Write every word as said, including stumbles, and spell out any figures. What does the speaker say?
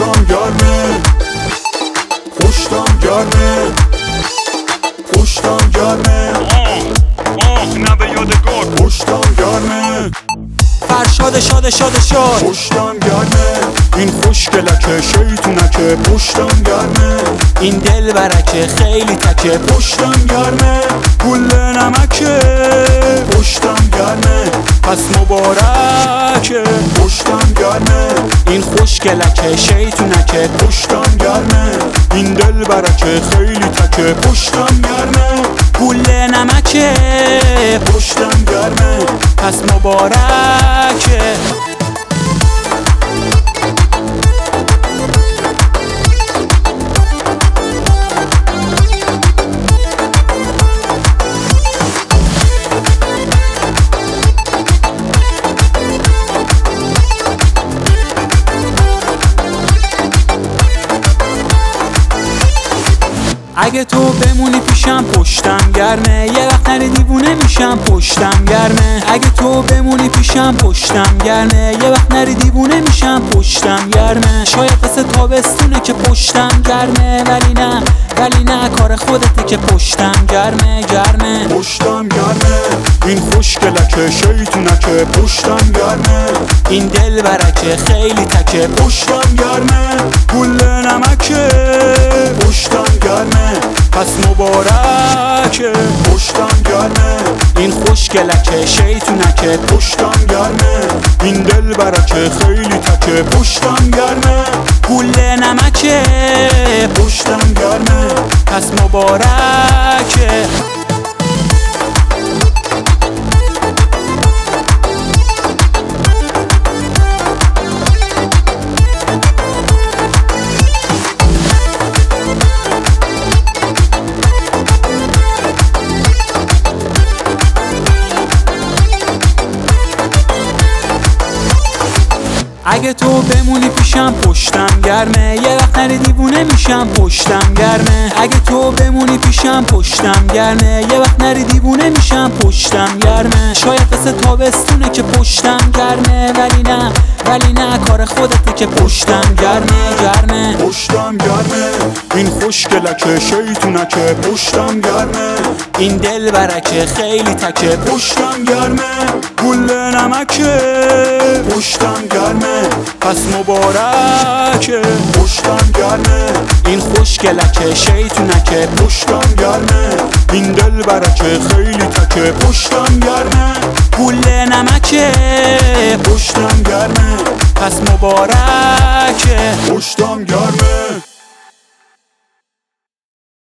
پشتم گرمه پشتم گرمه پشتم گرمه آه آه نه یادگار پشتم گرمه فرشاد شاد شاد شاد پشتم گرمه این خوشگلکه شیطونکه پشتم گرمه این دل برکه خیلی تکه پشتم گرمه گل نمکه پشتم گرمه پس مبارکه پشتم گرمه این خوشگلکه شیطونکه پشتم گرمه این دل برکه خیلی تکه پشتم گرمه گل نمکه پشتم گرمه پس مبارکه اگه تو بمونی پیشم پشتم گرمه یه وقت نری دیوونه میشم پشتم گرمه اگه تو بمونی پیشم پشتم گرمه یه وقت نری دیوونه میشم پشتم گرمه شاید مثل تابستونه که پشتم گرمه ولی نه ولی نه کار خودته که پشتم گرمه گرمه پشتم گرمه این خوشگلکه شیطونکه پشتم گرمه این دل برکه خیلی تکه پشتم گرمه گل نمکه پشتم گرمه پس مبارکه پشتم گرمه این خوشگلکه شیطونکه پشتم گرمه این دل برکه خیلی تکه پشتم گرمه گل نمکه پشتم گرمه پس مبارکه اگه تو بمونی پیشم پشتم گرمه یه وقت نری دیوونه میشم پشتم گرمه اگه تو بمونی پیشم پشتم گرمه یه وقت نری دیوونه میشم پشتم گرمه شاید مثل تابستونه که پشتم گرمه ولی نه ولی نه کار خودته که پشتم گرمه گرمه پشتم گرمه این خوشگلکه شیطونکه پشتم گرمه این دل برکه خیلی تکه پشتم گرمه گل نمکه پشتم گرمه پس مبارکه پشتم گرمه این خوشگلکه شیطونکه پشتم گرمه این دل برکه خیلی تکه پشتم گرمه گل نمکه پشتم گرمه پس مبارکه پشتم گرمه